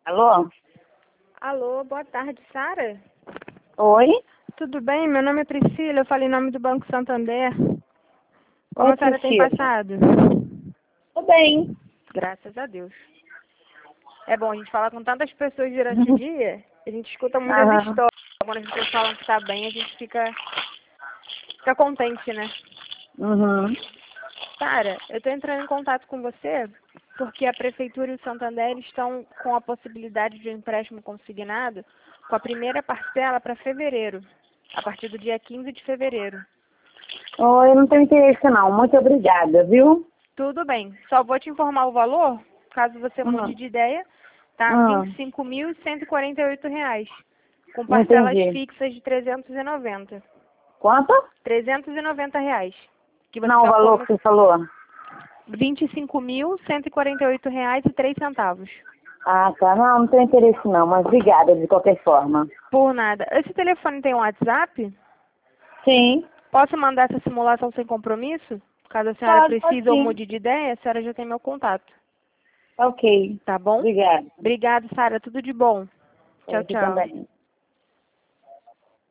Alô? Alô, boa tarde, Sara? Oi? Tudo bem? Meu nome é Priscila, eu falo em nome do Banco Santander. Como Oi, a senhora tem Priscila. passado? Tudo bem. Graças a Deus. É bom, a gente fala com tantas pessoas durante o dia, a gente escuta muitas Aham. histórias. Quando as pessoas falam que está bem, a gente fica contente, né? Uhum. Sara, eu estou entrando em contato com você porque a Prefeitura e o Santander estão com a possibilidade de um empréstimo consignado com a primeira parcela para fevereiro, a partir do dia 15 de fevereiro. Oi, não tenho interesse não. Muito obrigada, viu? Tudo bem. Só vou te informar o valor, caso você mude Uhum. de ideia, tá? R$ Uhum. 25.148, com Não parcelas entendi. fixas de 390. Quanto? R$ 390, que você Não, o só valor come que você falou. R$ 25.148,03. Ah, tá. Não tenho interesse não, mas obrigada de qualquer forma. Por nada. Esse telefone tem um WhatsApp? Sim. Posso mandar essa simulação sem compromisso? Caso a senhora Pode precise ou sim. mude de ideia, a senhora já tem meu contato. Ok. Tá bom? Obrigada. Obrigada, Sara. Tudo de bom. Pra Tchau, você tchau. também.